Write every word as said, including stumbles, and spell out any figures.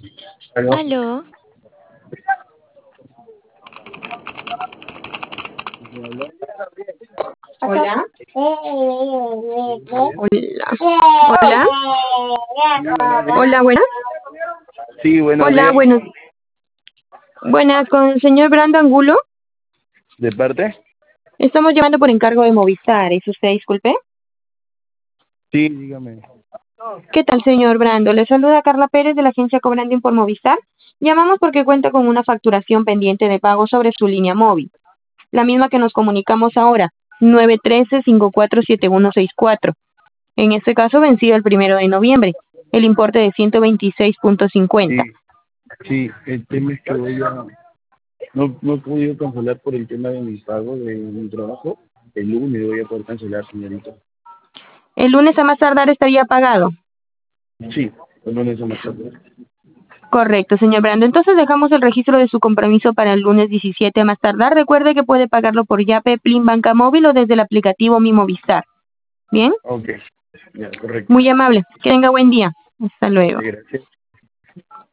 Aló. Aló, Hola. Bien. Hola. Hola. Sí, buenos días. Hola, buenas. Sí, buenos Hola, días. buenos. Buenas, con el señor Brando Angulo. ¿De parte? Estamos llamando por encargo de Movistar. ¿Es usted, disculpe? Sí, dígame. ¿Qué tal, señor Brando? Le saluda Carla Pérez de la agencia Cobranding por Movistar. Llamamos porque cuenta con una facturación pendiente de pago sobre su línea móvil, la misma que nos comunicamos ahora, nueve uno tres, cinco cuatro siete uno seis cuatro. En este caso, vencido el primero de noviembre, el importe de ciento veintiséis punto cincuenta. Sí, sí, el tema es que voy a... No, no he podido cancelar por el tema de mi pago de mi trabajo. El lunes voy a poder cancelar, señorita. El lunes a más tardar estaría pagado. Sí, el lunes a más tarde. Correcto, señor Brando. Entonces dejamos el registro de su compromiso para el lunes diecisiete a más tardar. Recuerde que puede pagarlo por Yape, Plin, Banca Móvil o desde el aplicativo Mi Movistar. ¿Bien? Ok, ya, correcto. Muy amable. Que tenga buen día. Hasta luego. Gracias.